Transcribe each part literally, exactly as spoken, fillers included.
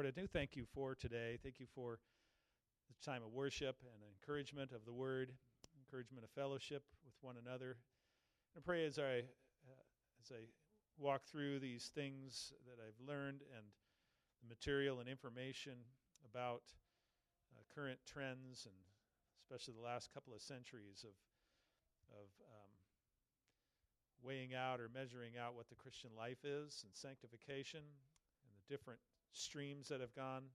I do thank you for today. Thank you for the time of worship and encouragement of the Word, encouragement of fellowship with one another. I pray as I uh, as I walk through these things that I've learned and the material and information about uh, current trends, and especially the last couple of centuries of of um, weighing out or measuring out what the Christian life is and sanctification and the different streams that have gone.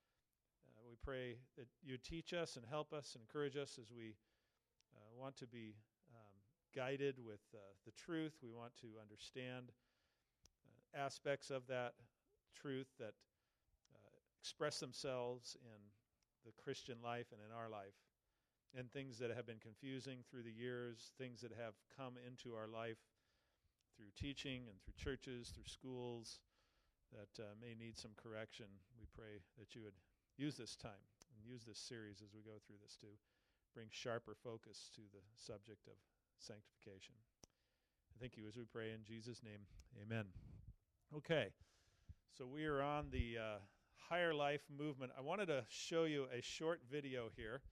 Uh, we pray that you teach us and help us and encourage us as we uh, want to be um, guided with uh, the truth. We want to understand uh, aspects of that truth that uh, express themselves in the Christian life and in our life, and things that have been confusing through the years, things that have come into our life through teaching and through churches, through schools, that uh, may need some correction. We pray that you would use this time and use this series as we go through this to bring sharper focus to the subject of sanctification. Thank you as we pray in Jesus' name. Amen. Okay, so we are on the uh, Higher Life movement. I wanted to show you a short video here.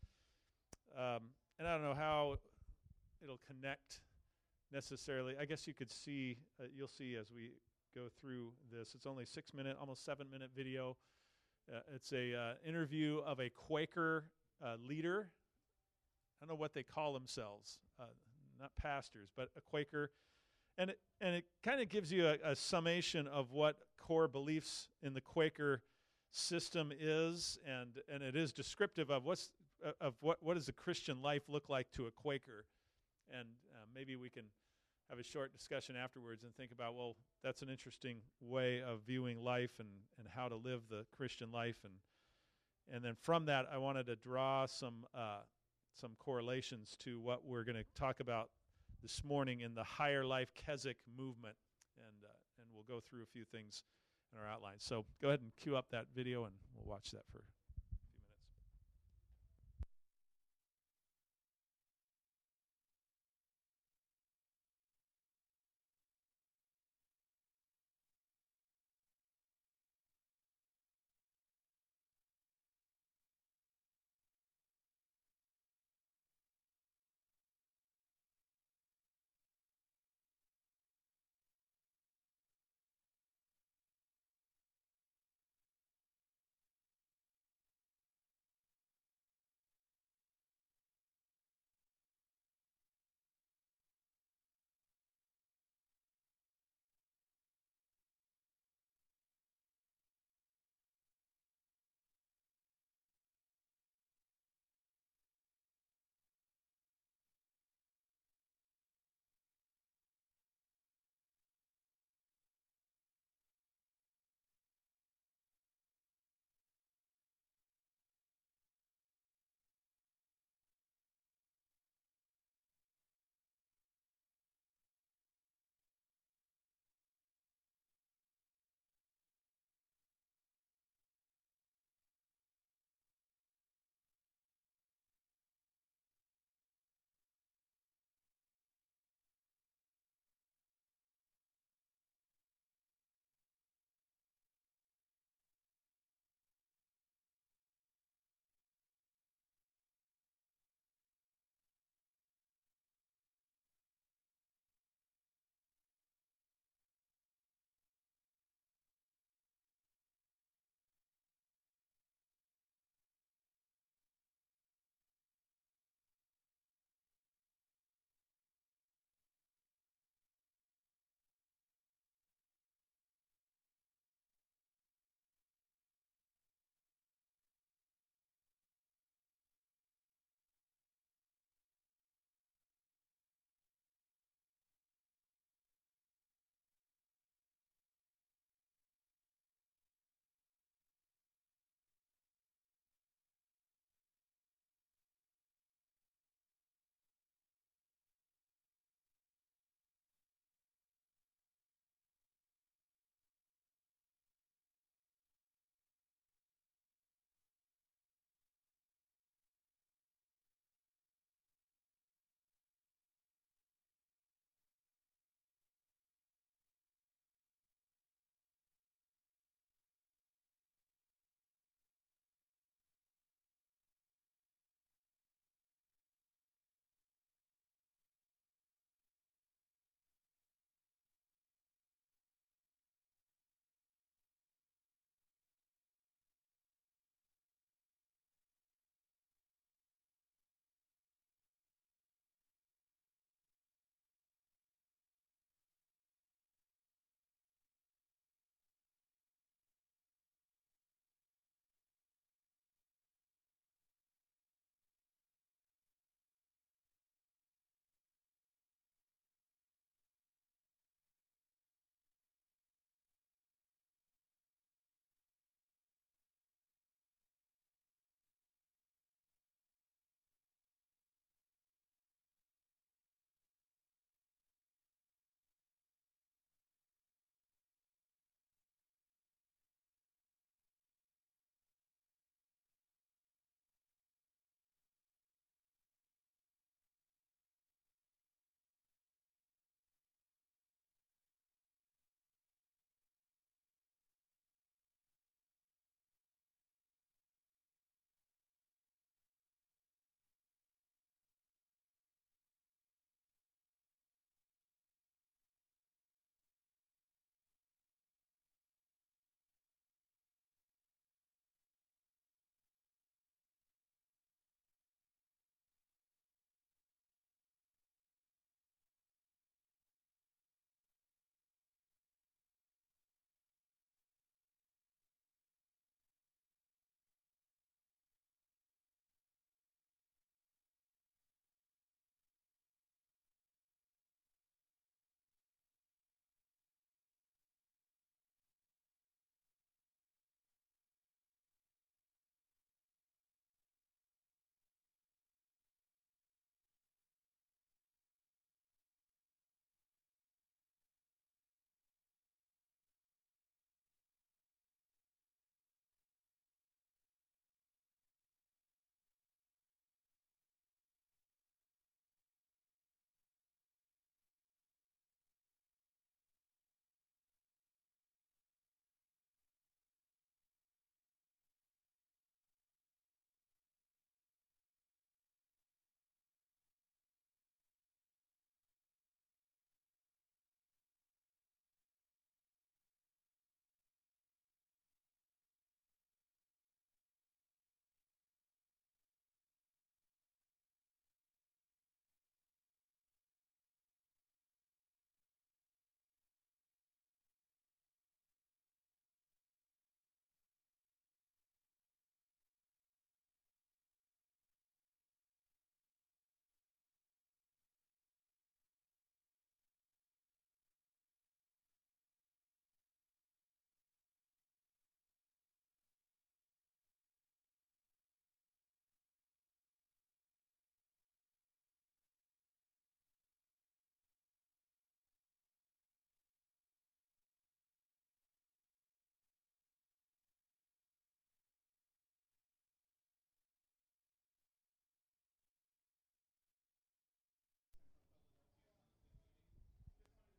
Um, and I don't know how it'll connect necessarily. I guess you could see, uh, you'll see as we go through this. It's only a six minute, almost seven minute video. Uh, it's a uh, interview of a Quaker uh, leader. I don't know what they call themselves, uh, not pastors, but a Quaker. And it, and it kind of gives you a, a summation of what core beliefs in the Quaker system is, and, and it is descriptive of what's uh, of what, what does a Christian life look like to a Quaker. And uh, maybe we can have a short discussion afterwards and think about, well, that's an interesting way of viewing life and, and how to live the Christian life. And and then from that, I wanted to draw some uh, some correlations to what we're going to talk about this morning in the Higher Life Keswick movement. And, uh, and we'll go through a few things in our outline. So go ahead and cue up that video, and we'll watch that for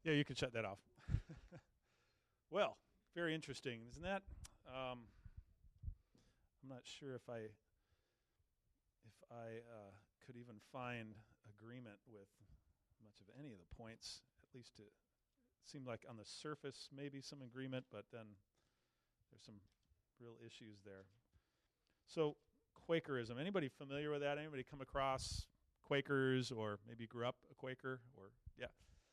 Yeah, you can shut that off. Well, very interesting, isn't that? Um, I'm not sure if I if I uh, could even find agreement with much of any of the points. At least it seemed like on the surface maybe some agreement, but then there's some real issues there. So Quakerism, anybody familiar with that? Anybody come across Quakers, or maybe grew up a Quaker? Or yeah.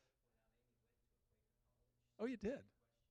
Oh, you did.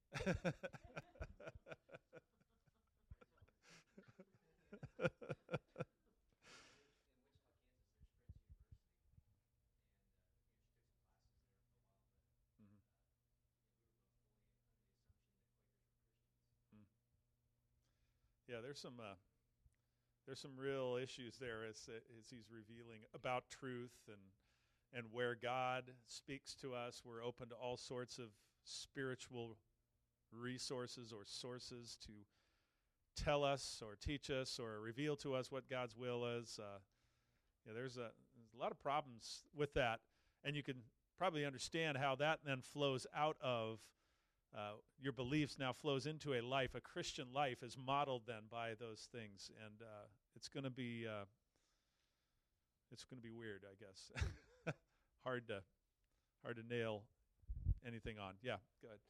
Yeah, there's some uh, there's some real issues there as as he's revealing about truth and and where God speaks to us. We're open to all sorts of spiritual resources or sources to tell us or teach us or reveal to us what God's will is. Uh, yeah, there's a, there's a lot of problems with that, and you can probably understand how that then flows out of uh, your beliefs. Now flows into a life. A Christian life is modeled then by those things, and uh, it's going to be uh, it's going to be weird, I guess. hard to hard to nail anything on. Yeah, go ahead.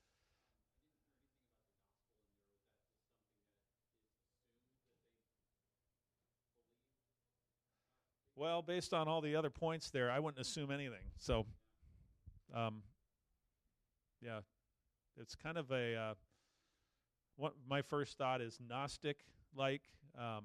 Well, based on all the other points there, I wouldn't assume anything. So, um, yeah, it's kind of a. Uh, what my first thought is Gnostic-like, um,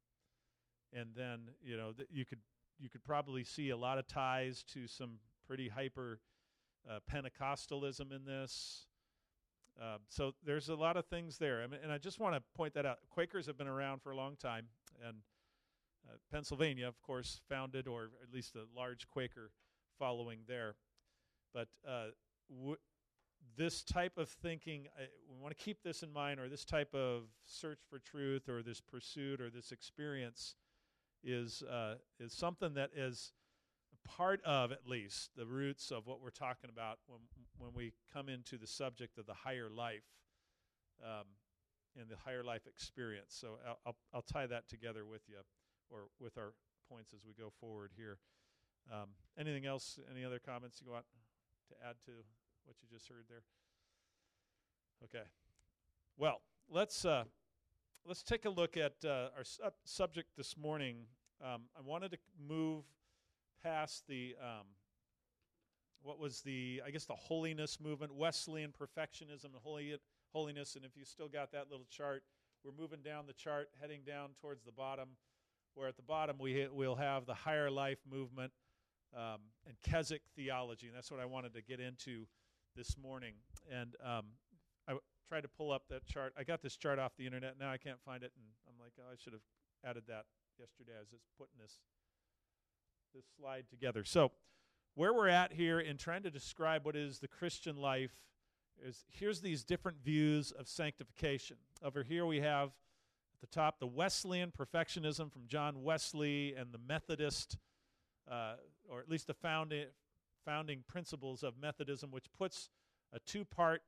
and then you know th- you could you could probably see a lot of ties to some pretty hyper uh, Pentecostalism in this. Uh, so there's a lot of things there, I mean, and I just want to point that out. Quakers have been around for a long time, and uh, Pennsylvania, of course, founded, or at least a large Quaker following there. But uh, w- this type of thinking, uh, we want to keep this in mind, or this type of search for truth, or this pursuit, or this experience is uh, is something that is part of, at least, the roots of what we're talking about when when we come into the subject of the higher life um, and the higher life experience. So I'll, I'll, I'll tie that together with you, or with our points as we go forward here. Um, anything else, any other comments you want to add to what you just heard there? Okay. Well, let's uh, let's take a look at uh, our sub- subject this morning. Um, I wanted to move past the, um, what was the, I guess the holiness movement, Wesleyan perfectionism and holy, holiness, and if you still got that little chart, we're moving down the chart, heading down towards the bottom, where at the bottom we ha- we'll have the higher life movement um, and Keswick theology, and that's what I wanted to get into this morning. And um, I w- tried to pull up that chart. I got this chart off the internet, now I can't find it, and I'm like, oh, I should have added that yesterday as I was putting this this slide together. So where we're at here in trying to describe what is the Christian life is, here's these different views of sanctification. Over here we have at the top the Wesleyan perfectionism from John Wesley and the Methodist, uh, or at least the founding, founding principles of Methodism, which puts a two-part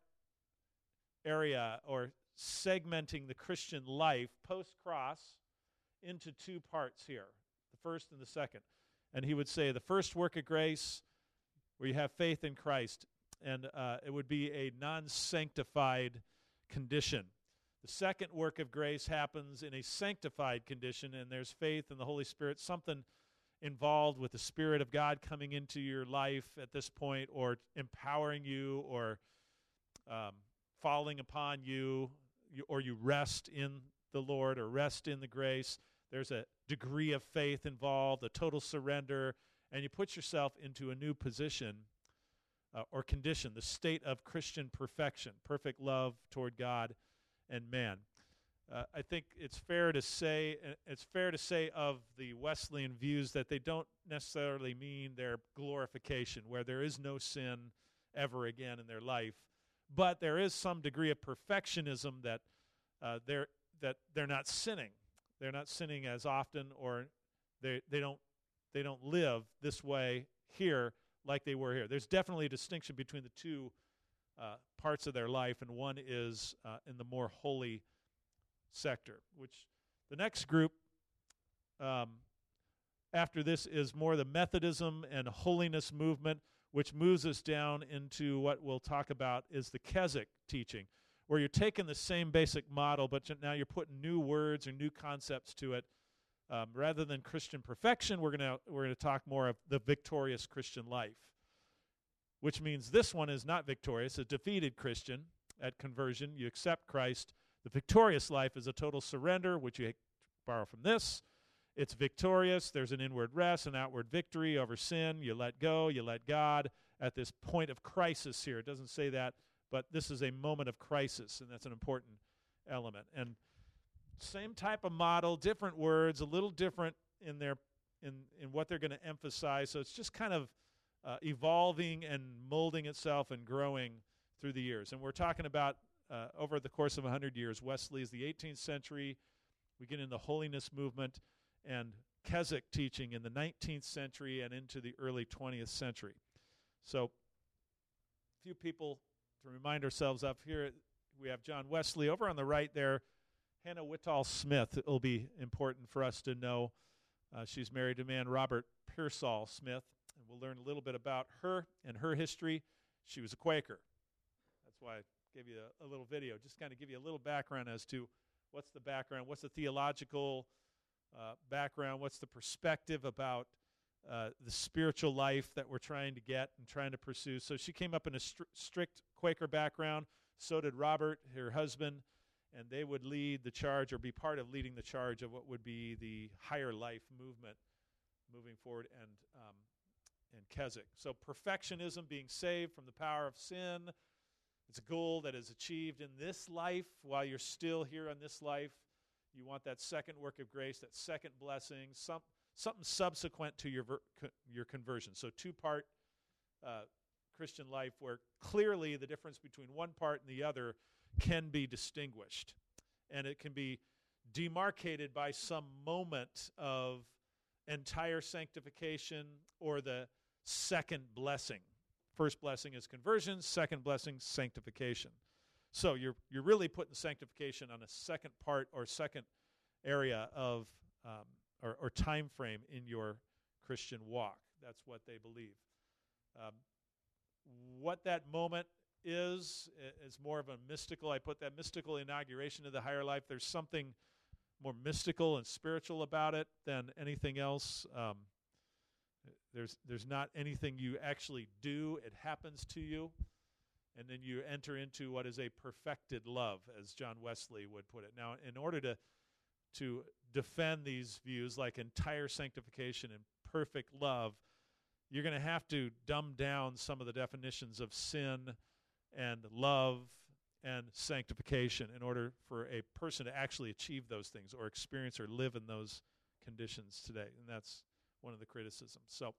area or segmenting the Christian life post-cross into two parts here, the first and the second. And he would say the first work of grace, where you have faith in Christ, and uh, it would be a non-sanctified condition. The second work of grace happens in a sanctified condition, and there's faith in the Holy Spirit, something involved with the Spirit of God coming into your life at this point, or empowering you, or um, falling upon you, you, or you rest in the Lord, or rest in the grace. There's a degree of faith involved, a total surrender, and you put yourself into a new position uh, or condition, the state of Christian perfection, perfect love toward God and man. Uh, I think it's fair to say it's fair to say of the Wesleyan views that they don't necessarily mean their glorification, where there is no sin ever again in their life, but there is some degree of perfectionism that uh, they're that they're not sinning. They're not sinning as often, or they they don't they don't live this way here like they were here. There's definitely a distinction between the two uh, parts of their life, and one is uh, in the more holy sector, which the next group um, after this is more the Methodism and holiness movement, which moves us down into what we'll talk about is the Keswick teaching, where you're taking the same basic model, but now you're putting new words or new concepts to it. Um, rather than Christian perfection, we're going to we're going to talk more of the victorious Christian life, which means this one is not victorious. A defeated Christian at conversion, you accept Christ. The victorious life is a total surrender, which you borrow from this. It's victorious. There's an inward rest, an outward victory over sin. You let go. You let God at this point of crisis here. It doesn't say that, but this is a moment of crisis, and that's an important element. And same type of model, different words, a little different in their in, in what they're going to emphasize. So it's just kind of uh, evolving and molding itself and growing through the years. And we're talking about uh, over the course of one hundred years. Wesley is the eighteenth century. We get into the holiness movement and Keswick teaching in the nineteenth century and into the early twentieth century. So a few people to remind ourselves of here. We have John Wesley. Over on the right there, Hannah Whitall Smith. It will be important for us to know. Uh, she's married to a man, Robert Pearsall Smith, and we'll learn a little bit about her and her history. She was a Quaker. That's why I gave you a, a little video, just kind of give you a little background as to what's the background, what's the theological uh, background, what's the perspective about uh, the spiritual life that we're trying to get and trying to pursue. So she came up in a stri- strict Quaker background. So did Robert, her husband. And they would lead the charge or be part of leading the charge of what would be the higher life movement moving forward and um, and Keswick. So perfectionism, being saved from the power of sin, it's a goal that is achieved in this life while you're still here on this life. You want that second work of grace, that second blessing, some, something subsequent to your ver- co- your conversion. So two-part uh, Christian life where clearly the difference between one part and the other can be distinguished, and it can be demarcated by some moment of entire sanctification or the second blessing. First blessing is conversion, second blessing, sanctification. So you're you're really putting sanctification on a second part or second area of um, or, or time frame in your Christian walk. That's what they believe. Um, what that moment is is more of a mystical. I put that mystical inauguration of the higher life. There's something more mystical and spiritual about it than anything else. Um, there's there's not anything you actually do. It happens to you, and then you enter into what is a perfected love, as John Wesley would put it. Now, in order to to defend these views like entire sanctification and perfect love, you're going to have to dumb down some of the definitions of sin and love and sanctification in order for a person to actually achieve those things or experience or live in those conditions today. And that's one of the criticisms. So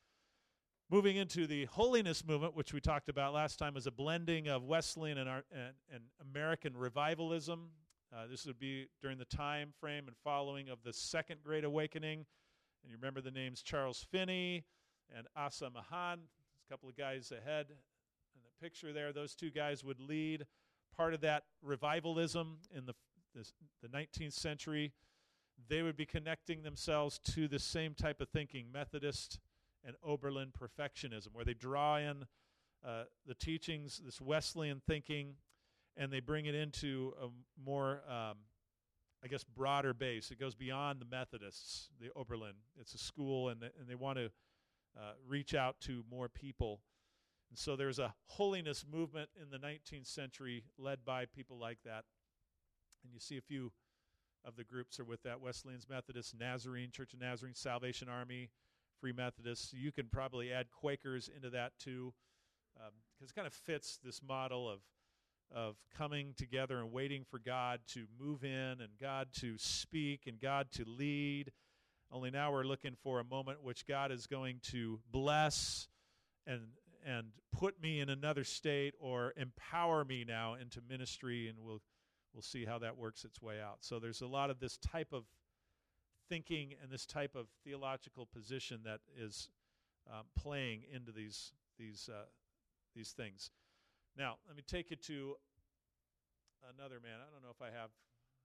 moving into the holiness movement, which we talked about last time, is a blending of Wesleyan and, our, and, and American revivalism. Uh, this would be during the time frame and following of the Second Great Awakening. And you remember the names Charles Finney and Asa Mahan, a couple of guys ahead. In the picture there, those two guys would lead part of that revivalism in the, the the nineteenth century. They would be connecting themselves to the same type of thinking, Methodist and Oberlin perfectionism, where they draw in uh, the teachings, this Wesleyan thinking, and they bring it into a more, um, I guess, broader base. It goes beyond the Methodists, the Oberlin. It's a school, and, and they want to uh, reach out to more people. And so there's a holiness movement in the nineteenth century led by people like that. And you see a few of the groups are with that: Wesleyans, Methodists, Nazarene, Church of Nazarene, Salvation Army, Free Methodists. You can probably add Quakers into that too, because um, it kind of fits this model of of coming together and waiting for God to move in and God to speak and God to lead. Only now we're looking for a moment which God is going to bless and and put me in another state or empower me now into ministry, and we'll we'll see how that works its way out. So there's a lot of this type of thinking and this type of theological position that is um, playing into these these uh, these things. Now, let me take you to another man. I don't know if I have.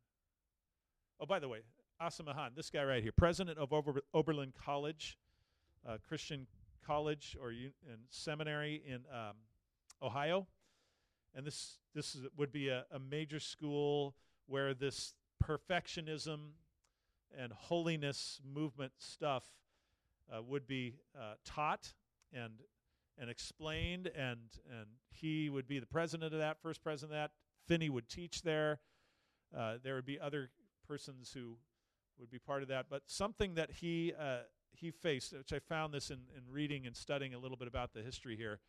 Oh, by the way, Asa Mahan, this guy right here, president of Ober- Oberlin College, uh, Christian college or un- and seminary in um, Ohio. And this this is, would be a, a major school where this perfectionism and holiness movement stuff uh, would be uh, taught and and explained, and and he would be the president of that, first president of that. Finney would teach there. Uh, there would be other persons who would be part of that. But something that he uh, he faced, which I found this in, in reading and studying a little bit about the history here,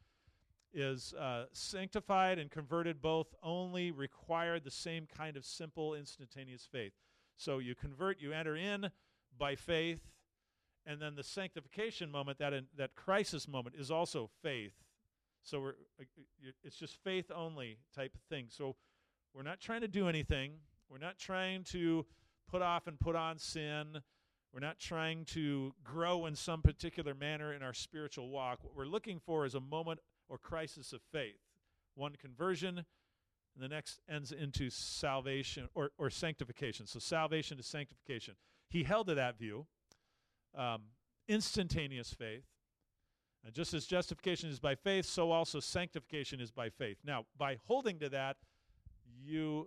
is uh, sanctified and converted both only required the same kind of simple, instantaneous faith. So you convert, you enter in by faith, and then the sanctification moment, that in, that crisis moment, is also faith. So we're, uh, it's just faith only type of thing. So we're not trying to do anything. We're not trying to put off and put on sin. We're not trying to grow in some particular manner in our spiritual walk. What we're looking for is a moment or crisis of faith. One conversion, and the next ends into salvation or, or sanctification. So salvation to sanctification. He held to that view. Um, instantaneous faith. And just as justification is by faith, so also sanctification is by faith. Now, by holding to that, you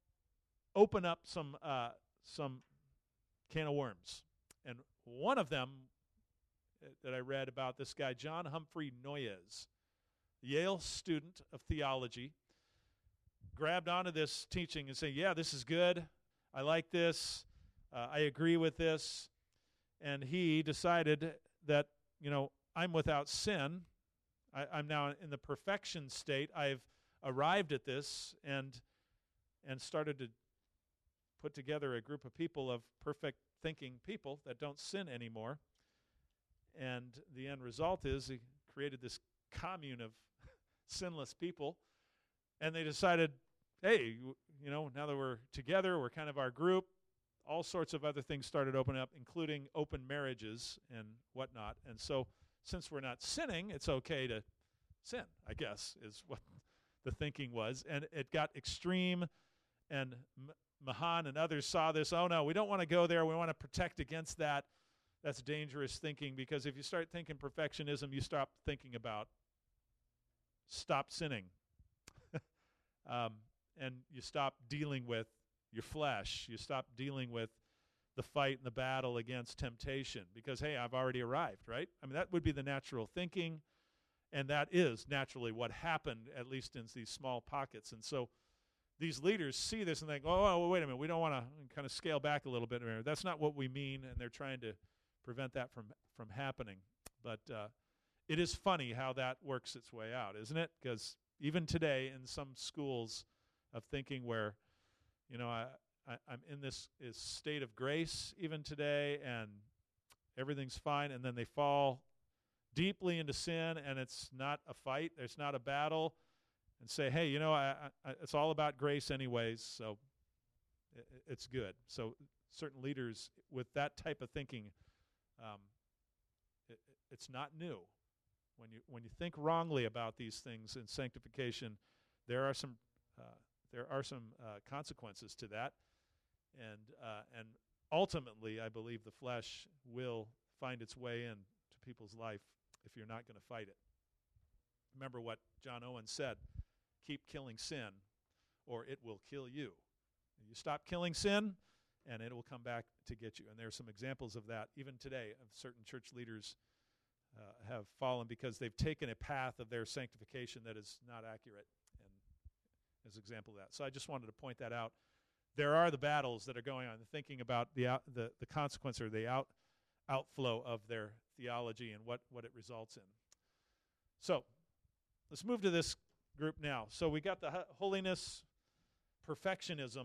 open up some uh, some can of worms. And one of them that I read about this guy, John Humphrey Noyes, Yale student of theology, grabbed onto this teaching and said, yeah, this is good. I like this. Uh, I agree with this. And he decided that, you know, I'm without sin. I, I'm now in the perfection state. I've arrived at this and and started to put together a group of people of perfect thinking people that don't sin anymore. And the end result is he created this commune of sinless people. And they decided, hey, you know, now that we're together, we're kind of our group. All sorts of other things started opening up, including open marriages and whatnot. And so since we're not sinning, it's okay to sin, I guess, is what the thinking was. And it got extreme, and M- Mahan and others saw this. Oh, no, we don't want to go there. We want to protect against that. That's dangerous thinking, because if you start thinking perfectionism, you stop thinking about stop sinning. um, and you stop dealing with your flesh. You stop dealing with the fight and the battle against temptation because, hey, I've already arrived, right? I mean, that would be the natural thinking, and that is naturally what happened, at least in these small pockets. And so these leaders see this and think, oh, oh wait a minute, we don't want to kind of scale back a little bit. That's not what we mean, and they're trying to prevent that from, from happening. But uh, it is funny how that works its way out, isn't it? Because even today in some schools of thinking where, you know, I, I, I'm in this is state of grace even today, and everything's fine, and then they fall deeply into sin, and it's not a fight, it's not a battle, and say, hey, you know, I, I, it's all about grace anyways, so it, it's good. So certain leaders with that type of thinking, um, it, it's not new. When you when you think wrongly about these things in sanctification, there are some uh, there are some uh, consequences to that, and uh, and ultimately, I believe the flesh will find its way into people's life if you're not going to fight it. Remember what John Owen said: "Keep killing sin, or it will kill you." You stop killing sin, and it will come back to get you. And there are some examples of that even today of certain church leaders uh, have fallen because they've taken a path of their sanctification that is not accurate. As an example of that. So I just wanted to point that out. There are the battles that are going on, thinking about the out, the, the consequence or the out outflow of their theology and what, what it results in. So let's move to this group now. So we got the holiness, perfectionism.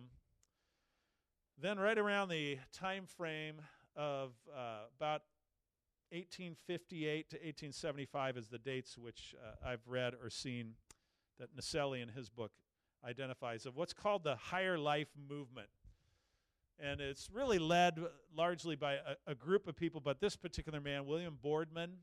Then right around the time frame of uh, about eighteen fifty-eight to eighteen seventy-five is the dates which uh, I've read or seen that Naselli in his book identifies of what's called the higher life movement. And it's really led largely by a, a group of people, but this particular man, William Boardman,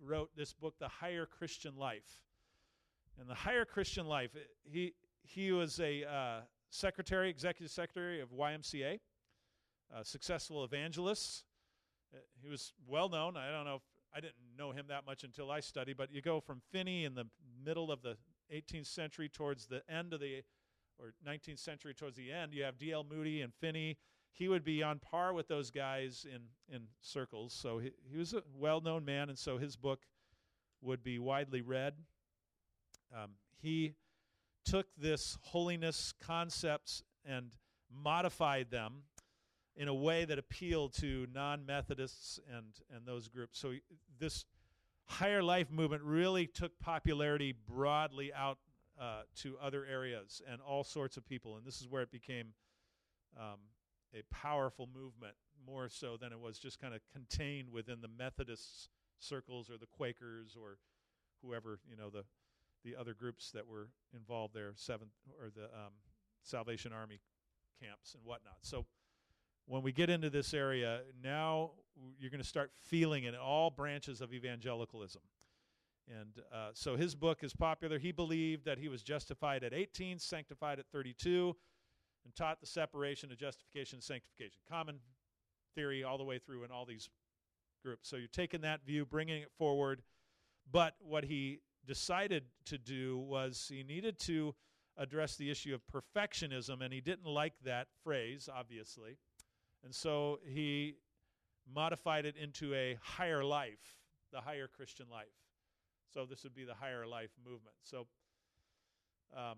wrote this book, The Higher Christian Life. And The Higher Christian Life, he he was a uh, secretary, executive secretary of Y M C A, a successful evangelist. Uh, he was well known. I don't know if I didn't know him that much until I studied, but you go from Finney in the middle of the eighteenth century towards the end of the, or nineteenth century towards the end, you have D L Moody and Finney. He would be on par with those guys in, in circles. So he, he was a well-known man, and so his book would be widely read. Um, he took this holiness concepts and modified them in a way that appealed to non-Methodists and, and those groups. So this higher life movement really took popularity broadly out uh, to other areas and all sorts of people, and this is where it became um, a powerful movement, more so than it was just kind of contained within the Methodist circles or the Quakers or whoever, you know, the the other groups that were involved there, Seventh or the um, Salvation Army camps and whatnot. So when we get into this area, now you're going to start feeling it in all branches of evangelicalism. And uh, so his book is popular. He believed that he was justified at eighteen, sanctified at thirty-two, and taught the separation of justification and sanctification. Common theory all the way through in all these groups. So you're taking that view, bringing it forward. But what he decided to do was he needed to address the issue of perfectionism, and he didn't like that phrase, obviously. And so he modified it into a higher life, the higher Christian life. So this would be the higher life movement. So um,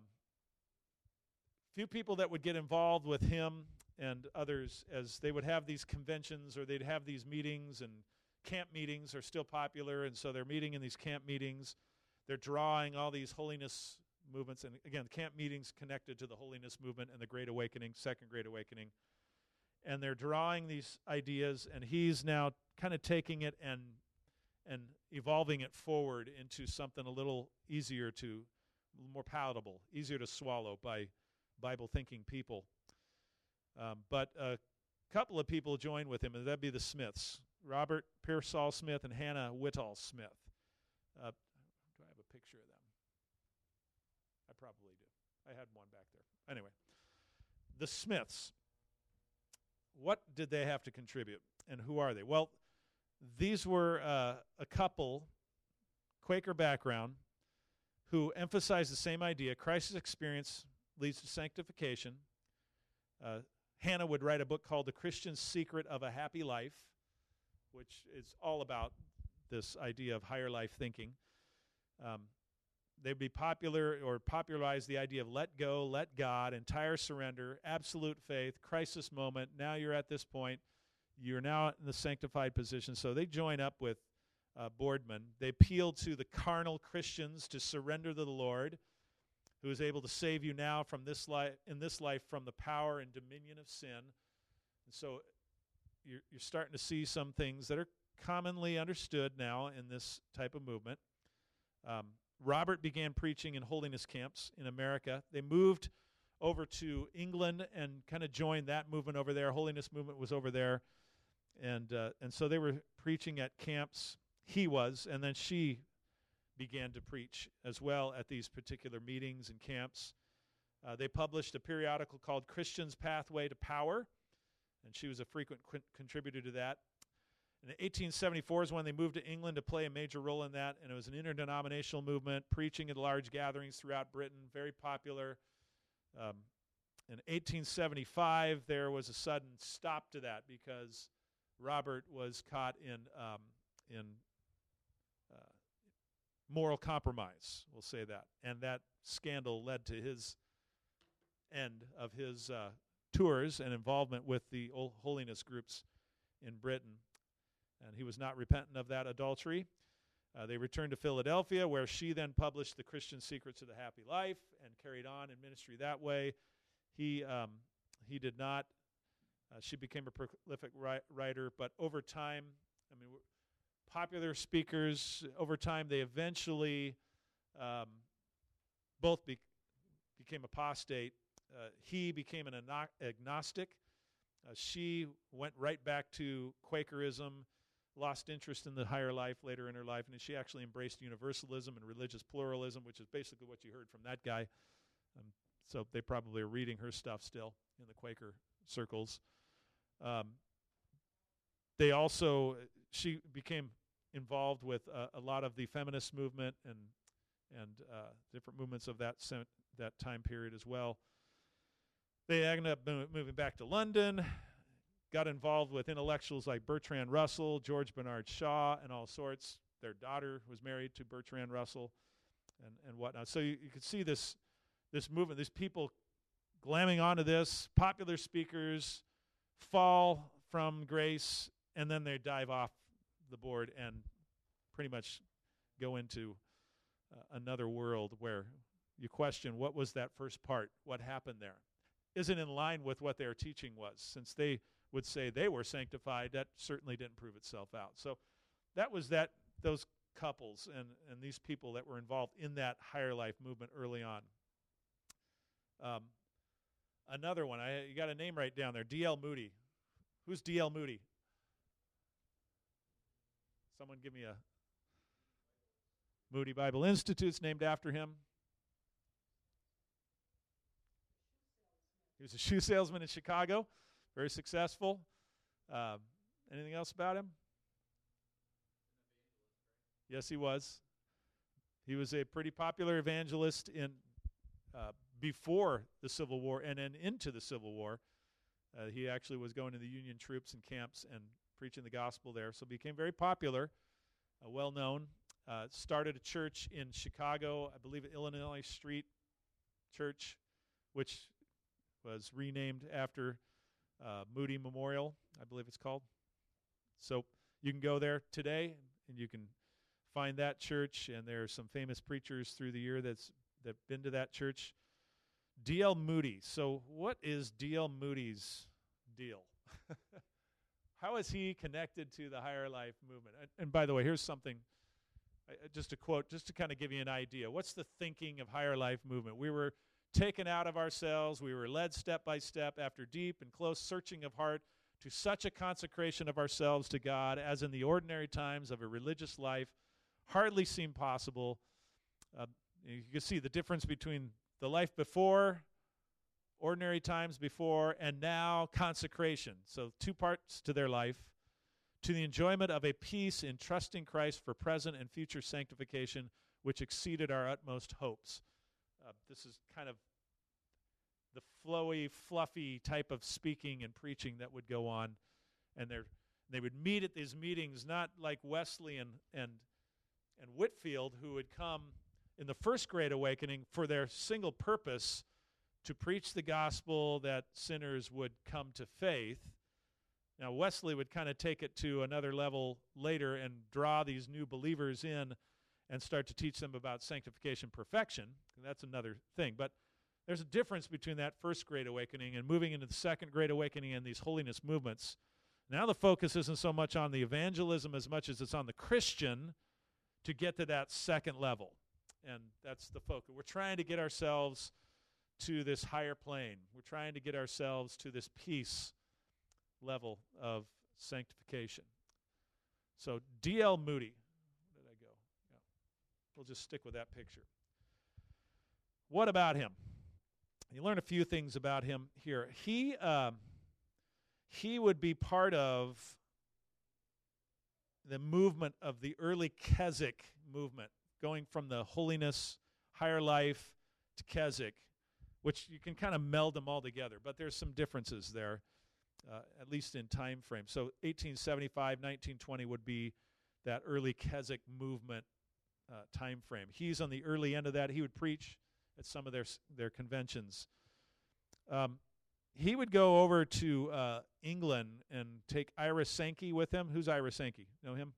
few people that would get involved with him and others as they would have these conventions or they'd have these meetings, and camp meetings are still popular, and so they're meeting in these camp meetings. They're drawing all these holiness movements, and again, camp meetings connected to the holiness movement and the Great Awakening, Second Great Awakening. And they're drawing these ideas, and he's now kind of taking it and and evolving it forward into something a little easier to, more palatable, easier to swallow by Bible-thinking people. Um, but a couple of people joined with him, and that'd be the Smiths, Robert Pearsall Smith and Hannah Whitall Smith. Uh, do I have a picture of them? I probably do. I had one back there. Anyway, the Smiths. What did they have to contribute, and who are they? Well, these were uh, a couple, Quaker background, who emphasized the same idea. Christ's experience leads to sanctification. Uh, Hannah would write a book called The Christian Secret of a Happy Life, which is all about this idea of higher life thinking. Um, they'd be popular or popularize the idea of let go, let God, entire surrender, absolute faith, crisis moment. Now you're at this point. You're now in the sanctified position. So they join up with uh, Boardman. They appeal to the carnal Christians to surrender to the Lord, who is able to save you now from this life, in this life, from the power and dominion of sin. And so you're, you're starting to see some things that are commonly understood now in this type of movement. Um, Robert began preaching in holiness camps in America. They moved over to England and kind of joined that movement over there. Holiness movement was over there. And uh, and so they were preaching at camps. He was, and then she began to preach as well at these particular meetings and camps. Uh, they published a periodical called Christian's Pathway to Power, and she was a frequent qu- contributor to that. In eighteen seventy-four is when they moved to England to play a major role in that, and it was an interdenominational movement, preaching at large gatherings throughout Britain, very popular. Um, in eighteen seventy-five, there was a sudden stop to that because Robert was caught in um, in uh, moral compromise, we'll say that. And that scandal led to his end of his uh, tours and involvement with the old holiness groups in Britain. And he was not repentant of that adultery. Uh, they returned to Philadelphia, where she then published The Christian Secrets of the Happy Life and carried on in ministry that way. He um, he did not. Uh, she became a prolific ri- writer, but over time, I mean, popular speakers, over time, they eventually um, both be- became apostate. Uh, he became an agno- agnostic. Uh, she went right back to Quakerism, lost interest in the higher life later in her life, and she actually embraced universalism and religious pluralism, which is basically what you heard from that guy. Um, so they probably are reading her stuff still in the Quaker circles. Um, they also, she became involved with uh, a lot of the feminist movement and and uh, different movements of that sem- that time period as well. They ended up mo- moving back to London, got involved with intellectuals like Bertrand Russell, George Bernard Shaw, and all sorts. Their daughter was married to Bertrand Russell and, and whatnot. So you, you could see this this movement, these people glamming onto this, popular speakers fall from grace, and then they dive off the board and pretty much go into uh, another world where you question, what was that first part? What happened there? Isn't in line with what their teaching was. Since they would say they were sanctified, that certainly didn't prove itself out. So that was that those couples and, and these people that were involved in that higher life movement early on. Um, another one, I, you got a name right down there, D L Moody. Who's D L Moody? Someone give me a... Moody Bible Institute's named after him. He was a shoe salesman in Chicago, very successful. Um, anything else about him? Yes, he was. He was a pretty popular evangelist in uh, before the Civil War and then into the Civil War. Uh, he actually was going to the Union troops and camps and preaching the gospel there, so became very popular, uh, well known. Uh, started a church in Chicago, I believe at Illinois Street Church, which was renamed after uh, Moody Memorial, I believe it's called. So you can go there today, and you can find that church, and there are some famous preachers through the year that's that been to that church. D L Moody. So what is D L Moody's deal? How is he connected to the higher life movement? And, and by the way, here's something, uh, just a quote, just to kind of give you an idea. What's the thinking of higher life movement? We were taken out of ourselves. We were led step by step after deep and close searching of heart to such a consecration of ourselves to God as in the ordinary times of a religious life hardly seemed possible. Uh, you can see the difference between the life before, ordinary times before, and now consecration. So two parts to their life. To the enjoyment of a peace in trusting Christ for present and future sanctification, which exceeded our utmost hopes. Uh, this is kind of the flowy, fluffy type of speaking and preaching that would go on. And they're, they would meet at these meetings, not like Wesley and, and, and Whitefield, who would come in the first Great Awakening for their single purpose to preach the gospel that sinners would come to faith. Now, Wesley would kind of take it to another level later and draw these new believers in and start to teach them about sanctification, perfection. That's another thing. But there's a difference between that first Great Awakening and moving into the second Great Awakening and these holiness movements. Now the focus isn't so much on the evangelism as much as it's on the Christian to get to that second level. And that's the focus. We're trying to get ourselves to this higher plane. We're trying to get ourselves to this peace level of sanctification. So D L Moody. Where did I go? Yeah. We'll just stick with that picture. What about him? You learn a few things about him here. He um, he would be part of the movement of the early Keswick movement, going from the holiness, higher life to Keswick, which you can kind of meld them all together, but there's some differences there, uh, at least in time frame. So eighteen seventy-five, nineteen twenty would be that early Keswick movement uh, time frame. He's on the early end of that. He would preach at some of their their conventions. Um, he would go over to uh, England and take Ira Sankey with him. Who's Ira Sankey? Know him?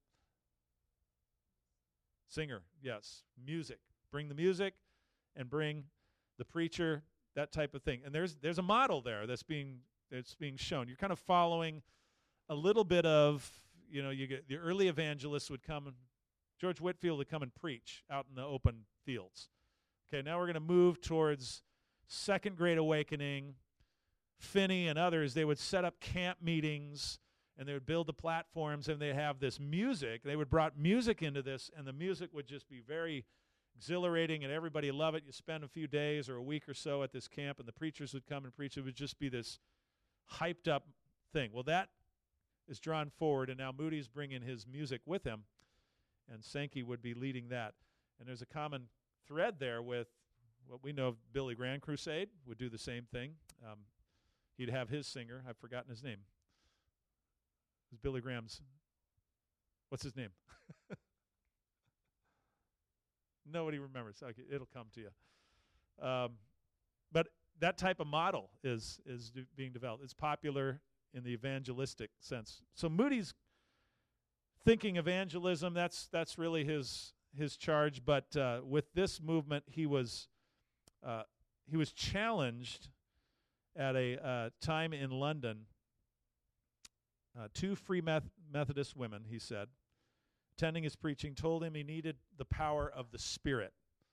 Singer, yes. Music. Bring the music and bring the preacher, that type of thing. And there's there's a model there that's being that's being shown. You're kind of following a little bit of, you know, you get the early evangelists would come and George Whitefield would come and preach out in the open fields. Okay, now we're going to move towards Second Great Awakening. Finney and others, they would set up camp meetings, and they would build the platforms, and they have this music. They would brought music into this, and the music would just be very exhilarating, and everybody loved it. You spend a few days or a week or so at this camp, and the preachers would come and preach. It would just be this hyped up thing. Well, that is drawn forward, and now Moody's bringing his music with him, and Sankey would be leading that. And there's a common thread there with what we know of Billy Graham Crusade, would do the same thing. Um, he'd have his singer. I've forgotten his name. It was Billy Graham's. What's his name? Nobody remembers. Okay, it'll come to you. Um, but that type of model is is do, being developed. It's popular in the evangelistic sense. So Moody's thinking evangelism, that's that's really his his charge. But uh, with this movement, he was uh, he was challenged at a uh, time in London. Uh, two Free Meth- Methodist women, he said, attending his preaching, told him he needed the power of the Spirit.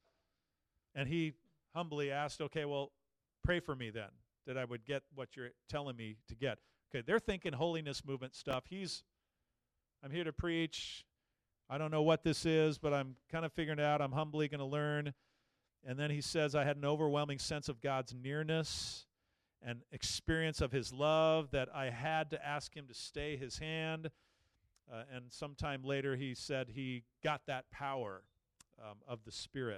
And he humbly asked, okay, well, pray for me then, that I would get what you're telling me to get. Okay, they're thinking holiness movement stuff. He's, I'm here to preach. I don't know what this is, but I'm kind of figuring it out. I'm humbly going to learn. And then he says, I had an overwhelming sense of God's nearness and experience of his love that I had to ask him to stay his hand. Uh, and sometime later he said he got that power um, of the Spirit.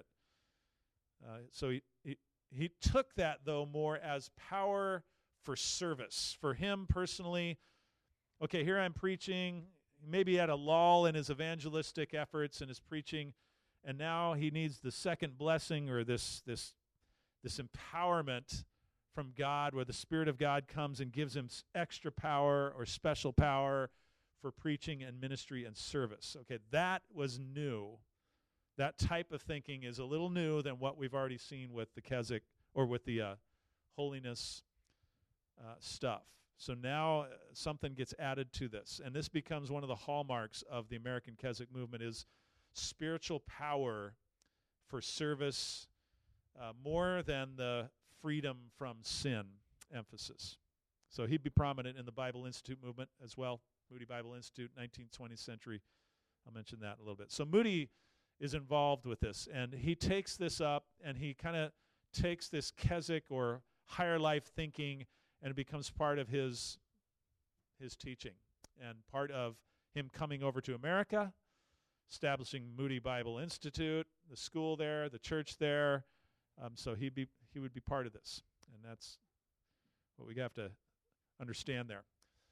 Uh, so he, he he took that, though, more as power for service. For him personally, okay, here I'm preaching. Maybe he had a lull in his evangelistic efforts and his preaching, and now he needs the second blessing or this this this empowerment from God, where the Spirit of God comes and gives him extra power or special power for preaching and ministry and service. Okay, that was new. That type of thinking is a little new than what we've already seen with the Keswick or with the uh, holiness uh, stuff. So now uh, something gets added to this, and this becomes one of the hallmarks of the American Keswick movement is spiritual power for service uh, more than the freedom from sin emphasis. So he'd be prominent in the Bible Institute movement as well. Moody Bible Institute, nineteenth, twentieth century. I'll mention that in a little bit. So Moody is involved with this, and he takes this up, and he kind of takes this Keswick or higher life thinking, and it becomes part of his his teaching and part of him coming over to America, establishing Moody Bible Institute, the school there, the church there. Um, so he'd be he would be part of this, and that's what we have to understand there.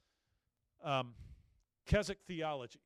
Um, Keswick theology.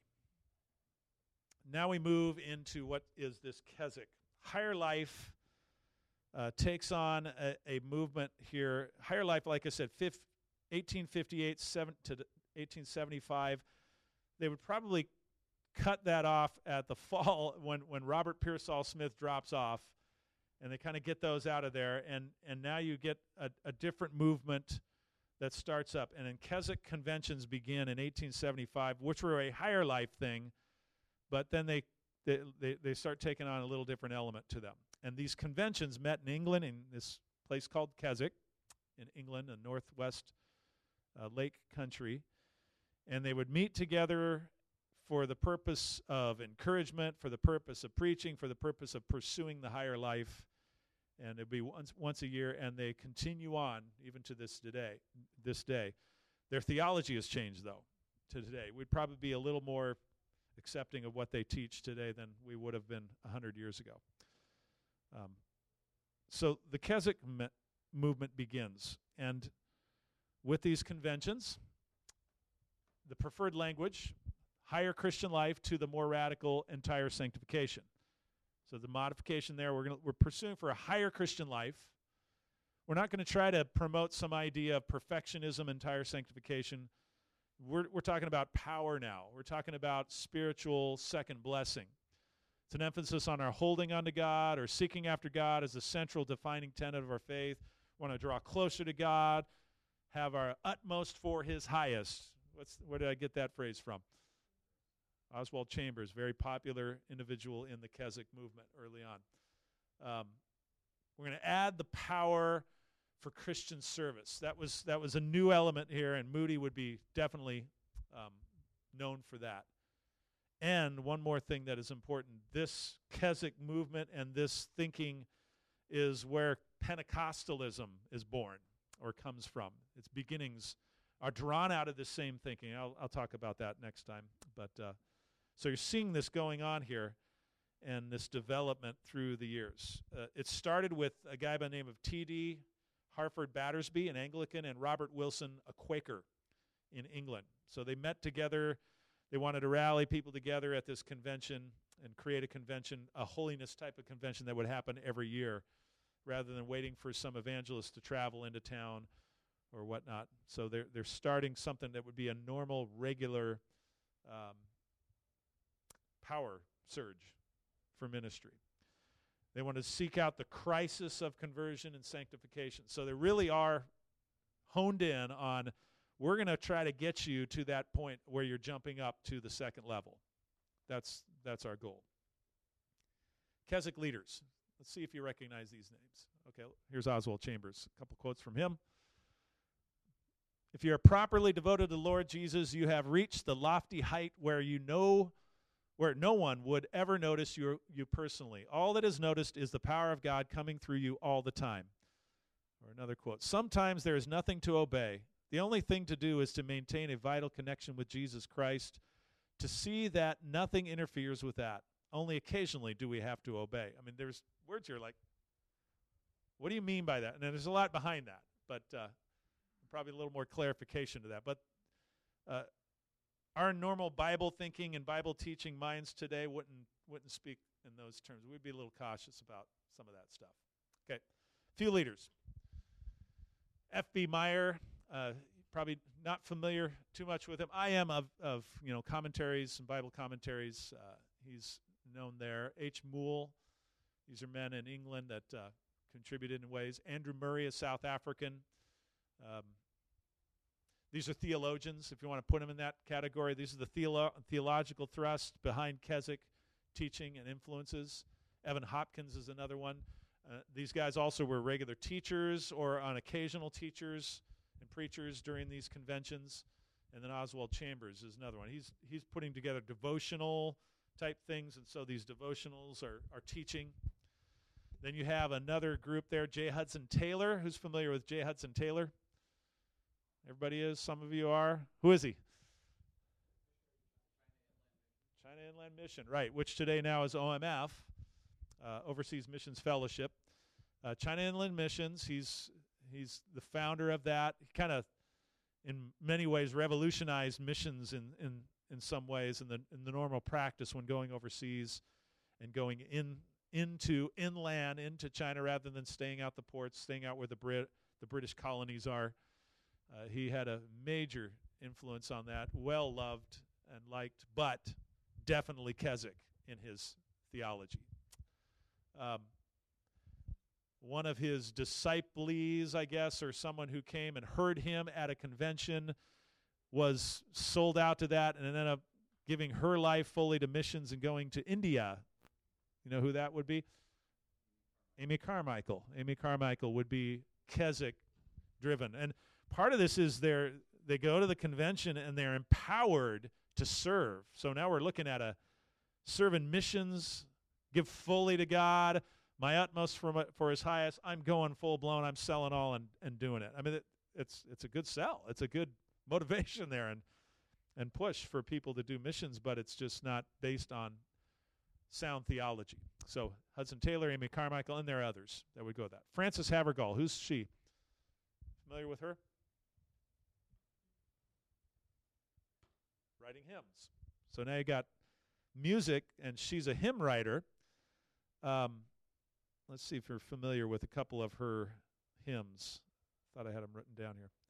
Now we move into what is this Keswick. Higher life uh, takes on a, a movement here. Higher life, like I said, eighteen fifty-eight seven to eighteen seventy-five. They would probably cut that off at the fall when, when Robert Pearsall Smith drops off, and they kind of get those out of there. And, and now you get a, a different movement that starts up. And then Keswick conventions begin in eighteen seventy-five, which were a higher life thing, but then they, they, they, they start taking on a little different element to them. And these conventions met in England in this place called Keswick in England, a northwest uh, lake country. And they would meet together for the purpose of encouragement, for the purpose of preaching, for the purpose of pursuing the higher life. And it'd be once once a year, and they continue on even to this today. This day, their theology has changed though. To today, we'd probably be a little more accepting of what they teach today than we would have been a hundred years ago. Um, so the Keswick me- movement begins, and with these conventions, the preferred language, higher Christian life to the more radical entire sanctification. So the modification there, we're gonna, we're pursuing for a higher Christian life. We're not going to try to promote some idea of perfectionism, entire sanctification. We're, we're talking about power now. We're talking about spiritual second blessing. It's an emphasis on our holding on to God or seeking after God as the central defining tenet of our faith. We want to draw closer to God, have our utmost for his highest. What's, where did I get that phrase from? Oswald Chambers, very popular individual in the Keswick movement early on. Um, we're going to add the power for Christian service. That was that was a new element here, and Moody would be definitely um, known for that. And one more thing that is important, this Keswick movement and this thinking is where Pentecostalism is born or comes from. Its beginnings are drawn out of the same thinking. I'll, I'll talk about that next time. But uh, so you're seeing this going on here and this development through the years. Uh, it started with a guy by the name of T D Harford Battersby, an Anglican, and Robert Wilson, a Quaker in England. So they met together. They wanted to rally people together at this convention and create a convention, a holiness type of convention that would happen every year rather than waiting for some evangelist to travel into town or whatnot. So they're, they're starting something that would be a normal, regular um, power surge for ministry. They want to seek out the crisis of conversion and sanctification. So they really are honed in on, we're going to try to get you to that point where you're jumping up to the second level. That's that's our goal. Keswick leaders. Let's see if you recognize these names. Okay, here's Oswald Chambers. A couple quotes from him. If you are properly devoted to the Lord Jesus, you have reached the lofty height where you know, where no one would ever notice you, you personally. All that is noticed is the power of God coming through you all the time. Or another quote. Sometimes there is nothing to obey. The only thing to do is to maintain a vital connection with Jesus Christ, to see that nothing interferes with that. Only occasionally do we have to obey. I mean, there's words here like, what do you mean by that? And there's a lot behind that, but uh, probably a little more clarification to that. But uh, our normal Bible thinking and Bible teaching minds today wouldn't wouldn't speak in those terms. We'd be a little cautious about some of that stuff. Okay, few leaders. F B Meyer. Uh, probably not familiar too much with him. I am of, of you know, commentaries and Bible commentaries. Uh, he's known there. H. Moule. These are men in England that uh, contributed in ways. Andrew Murray, a South African. Um, these are theologians, if you want to put them in that category. These are the theolo- theological thrust behind Keswick teaching and influences. Evan Hopkins is another one. Uh, these guys also were regular teachers or on occasional teachers and preachers during these conventions. And then Oswald Chambers is another one. He's he's putting together devotional type things, and so these devotionals are, are teaching. Then you have another group there, J. Hudson Taylor. Who's familiar with J. Hudson Taylor? Everybody is? Some of you are? Who is he? China Inland Mission, right, which today now is O M F, uh, Overseas Missions Fellowship. Uh, China Inland Missions, he's he's the founder of that. He kind of, in many ways, revolutionized missions in, in, in some ways in the in the normal practice when going overseas and going in into inland, into China, rather than staying out the ports, staying out where the Brit the British colonies are. Uh, he had a major influence on that, well loved and liked, but definitely Keswick in his theology. Um, one of his disciples, I guess, or someone who came and heard him at a convention, was sold out to that and ended up giving her life fully to missions and going to India. You know who that would be? Amy Carmichael. Amy Carmichael would be Keswick driven. And part of this is they're, they go to the convention and they're empowered to serve. So now we're looking at a serve in missions, give fully to God, my utmost for my, for his highest. I'm going full blown. I'm selling all and, and doing it. I mean, it, it's it's a good sell. It's a good motivation there and and push for people to do missions, but it's just not based on sound theology. So Hudson Taylor, Amy Carmichael, and there are others that would go with that. Frances Havergal, who's she? Familiar with her? Writing hymns. So now you got music, and she's a hymn writer. Um, let's see if you're familiar with a couple of her hymns. Thought I had them written down here.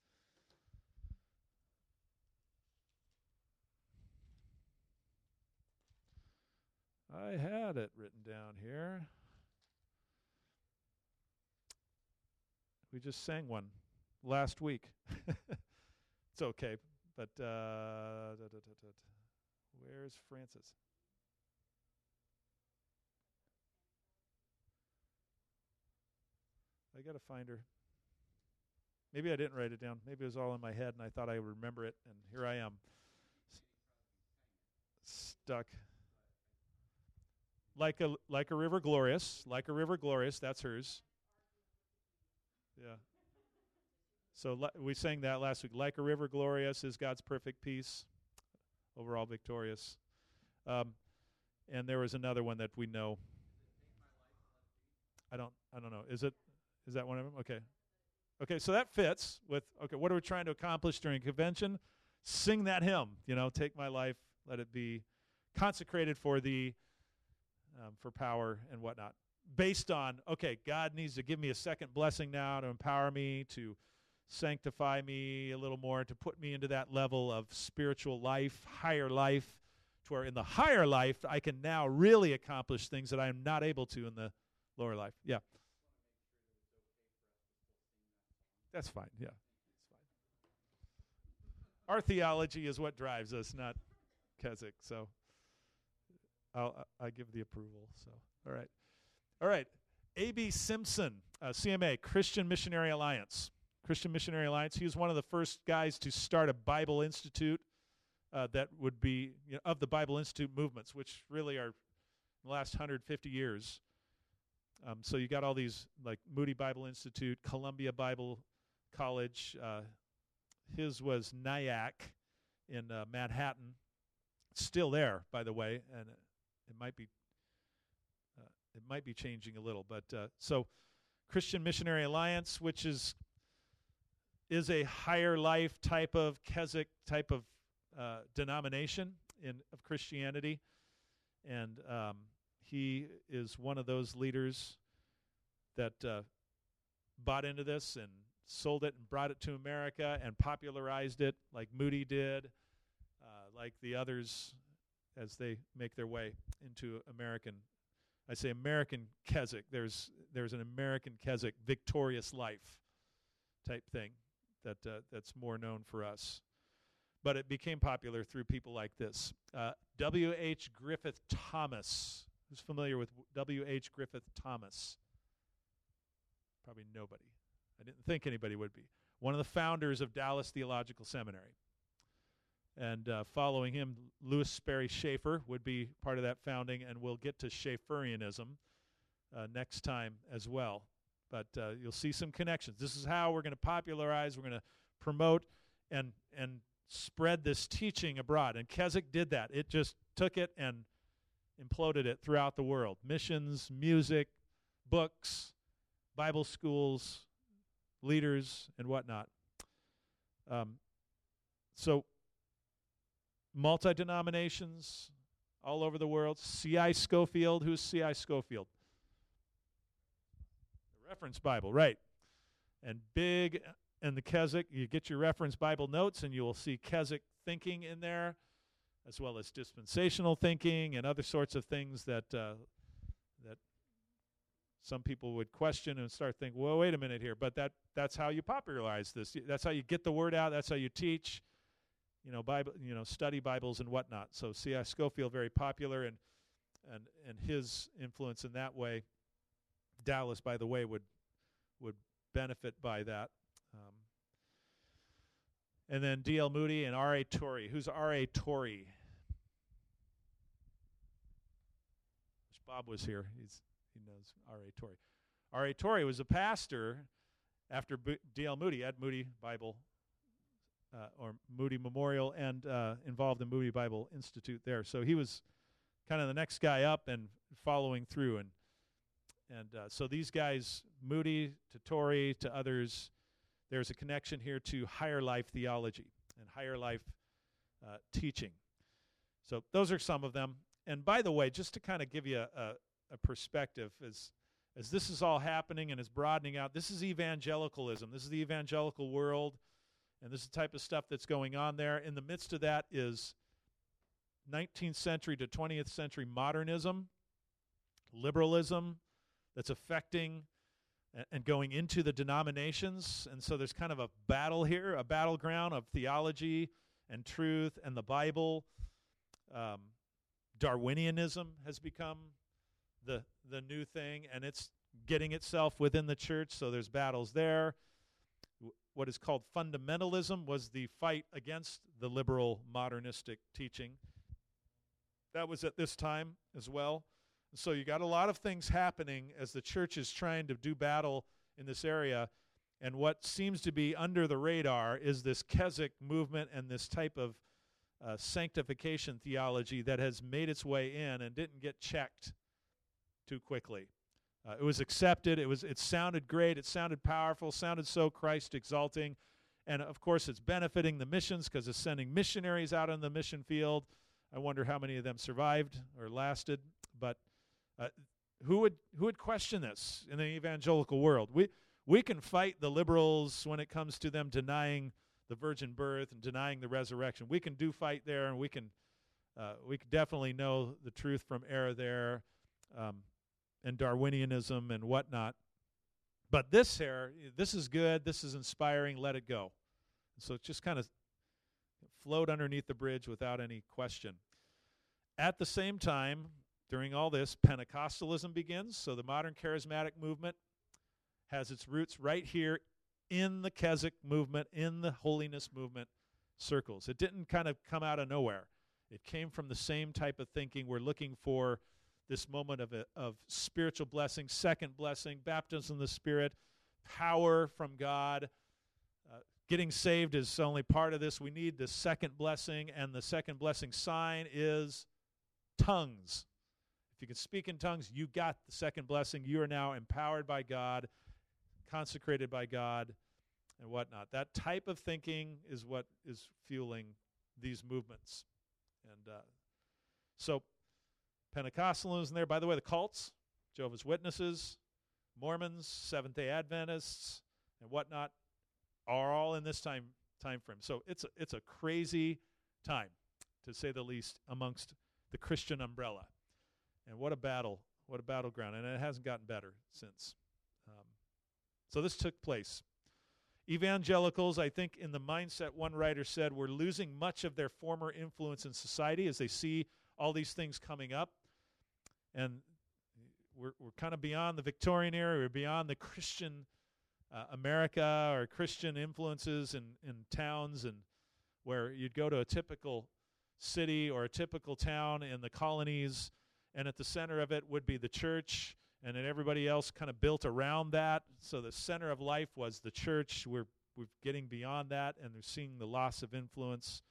I had it written down here. We just sang one last week. It's okay, but uh, da, da, da, da. Where's Frances? I got to find her. Maybe I didn't write it down. Maybe it was all in my head, and I thought I would remember it, and here I am. stuck. Like a like a river glorious, like a river glorious. That's hers. Yeah. So li- we sang that last week. Like a river glorious is God's perfect peace, overall victorious. Um, and there was another one that we know. I don't I don't know. Is it is that one of them? Okay. Okay, so that fits with okay, what are we trying to accomplish during convention? Sing that hymn, you know, take my life, let it be consecrated for thee, um, for power and whatnot. Based on, okay, God needs to give me a second blessing now to empower me, to sanctify me a little more, to put me into that level of spiritual life, higher life, to where in the higher life I can now really accomplish things that I am not able to in the lower life. Yeah. That's fine, yeah. It's fine. Our theology is what drives us, not Keswick, so I'll, I give the approval. So, all right. All right. A B Simpson, uh, C M A, Christian Missionary Alliance. Christian Missionary Alliance. He was one of the first guys to start a Bible Institute uh, that would be, you know, of the Bible Institute movements, which really are the last one hundred fifty years. Um, so you got all these, like Moody Bible Institute, Columbia Bible College. Uh, his was Nyack in uh, Manhattan. It's still there, by the way, and it, it might be uh, it might be changing a little. But uh, so Christian Missionary Alliance, which is is a higher life type of Keswick type of uh, denomination in of Christianity, and um, he is one of those leaders that uh, bought into this and sold it and brought it to America and popularized it like Moody did, uh, like the others as they make their way into American. I say American Keswick. There's there's an American Keswick victorious life type thing that uh, that's more known for us. But it became popular through people like this. Uh, W H Griffith Thomas. Who's familiar with W H Griffith Thomas? Probably nobody. I didn't think anybody would be. One of the founders of Dallas Theological Seminary. And uh, following him, Louis Sperry Schaeffer would be part of that founding, and we'll get to Schaefferianism uh, next time as well. But uh, you'll see some connections. This is how we're going to popularize, we're going to promote and and spread this teaching abroad. And Keswick did that. It just took it and imploded it throughout the world. Missions, music, books, Bible schools, leaders, and whatnot. Um, so multi-denominations all over the world. C I Scofield. Who's C I Scofield? The Reference Bible, right. And big in the Keswick, you get your Reference Bible notes, and you will see Keswick thinking in there, as well as dispensational thinking and other sorts of things that uh, that some people would question and start thinking, well, wait a minute here. But that that's how you popularize this. That's how you get the word out. That's how you teach, you know, Bible, you know, study Bibles and whatnot. So C I Scofield, very popular, and and and his influence in that way. Dallas, by the way, would would benefit by that. Um, and then D L Moody and R A Torrey. Who's R A Torrey? Wish Bob was here. He's he knows R A Torrey. R A Torrey was a pastor after B- D L Moody at Moody Bible uh, or Moody Memorial, and uh, involved in Moody Bible Institute there. So he was kind of the next guy up and following through. And and uh, so these guys, Moody to Torrey to others, there's a connection here to higher life theology and higher life uh, teaching. So those are some of them. And by the way, just to kind of give you a, a, a perspective, as as this is all happening and is broadening out, this is evangelicalism. This is the evangelical world, and this is the type of stuff that's going on there. In the midst of that is nineteenth century to twentieth century modernism, liberalism that's affecting and, and going into the denominations. And so there's kind of a battle here, a battleground of theology and truth and the Bible. Um, Darwinianism has become the the new thing, and it's getting itself within the church, so there's battles there. W- what is called fundamentalism was the fight against the liberal modernistic teaching. that was at this time as well. So you got a lot of things happening as the church is trying to do battle in this area. And what seems to be under the radar is this Keswick movement and this type of uh, sanctification theology that has made its way in and didn't get checked too quickly. Uh, it was accepted. It was. It sounded great. It sounded powerful. Sounded so Christ exalting. And, of course, it's benefiting the missions because it's sending missionaries out on the mission field. I wonder how many of them survived or lasted. But uh, who would who would question this in the evangelical world? We we can fight the liberals when it comes to them denying the virgin birth and denying the resurrection. We can do fight there, and we can uh, we can definitely know the truth from error there, um, and Darwinianism and whatnot. But this here, this is good. This is inspiring. Let it go. So it just kind of flowed underneath the bridge without any question. At the same time, during all this, Pentecostalism begins. So the modern charismatic movement has its roots right here in the Keswick movement, in the holiness movement circles. It didn't kind of come out of nowhere. It came from the same type of thinking. We're looking for this moment of, a, of spiritual blessing, second blessing, baptism of the Spirit, power from God. Uh, getting saved is only part of this. We need the second blessing, and the second blessing sign is tongues. If you can speak in tongues, you got the second blessing. You are now empowered by God, consecrated by God, and whatnot. That type of thinking is what is fueling these movements. And uh, so Pentecostalism there. By the way, the cults, Jehovah's Witnesses, Mormons, Seventh-day Adventists, and whatnot are all in this time time frame. So it's a, it's a crazy time, to say the least, amongst the Christian umbrella. And what a battle, what a battleground. And it hasn't gotten better since. Um, so this took place. Evangelicals, I think in the mindset, one writer said, were losing much of their former influence in society as they see all these things coming up. And we're we're kind of beyond the Victorian era. We're beyond the Christian uh, America or Christian influences in, in towns, and where you'd go to a typical city or a typical town in the colonies, and at the center of it would be the church, and then everybody else kind of built around that. So the center of life was the church. We're we're getting beyond that, and they're seeing the loss of influence.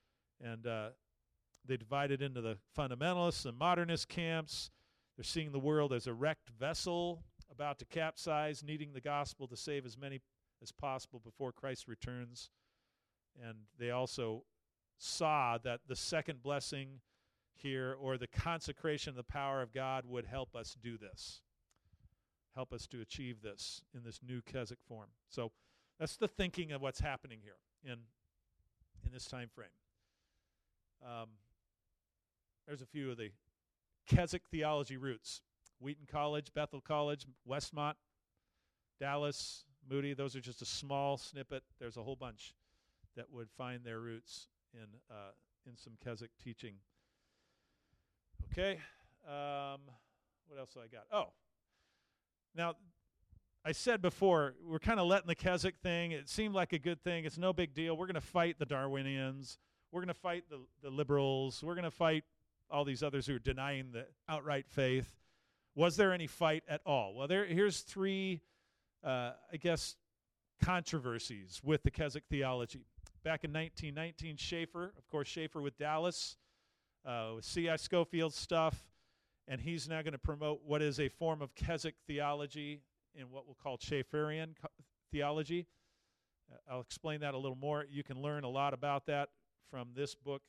And uh, they divided into the fundamentalists and modernist camps. They're seeing the world as a wrecked vessel about to capsize, needing the gospel to save as many as possible before Christ returns. And they also saw that the second blessing here, or the consecration of the power of God, would help us do this, help us to achieve this in this new Keswick form. So that's the thinking of what's happening here in in this time frame. Um, there's a few of the Keswick theology roots. Wheaton College, Bethel College, Westmont, Dallas, Moody. Those are just a small snippet. There's a whole bunch that would find their roots in uh, in some Keswick teaching. Okay, um, what else do I got? Oh, now, I said before, we're kind of letting the Keswick thing, it seemed like a good thing. It's no big deal. We're going to fight the Darwinians. We're going to fight the, the liberals. We're going to fight all these others who are denying the outright faith. Was there any fight at all? Well, there. here's three, uh, I guess, controversies with the Keswick theology. Back in nineteen nineteen, Schaeffer, of course, Schaeffer with Dallas, uh, with C I Scofield's stuff, and he's now going to promote what is a form of Keswick theology in what we'll call Schaefferian co- theology. Uh, I'll explain that a little more. You can learn a lot about that from this book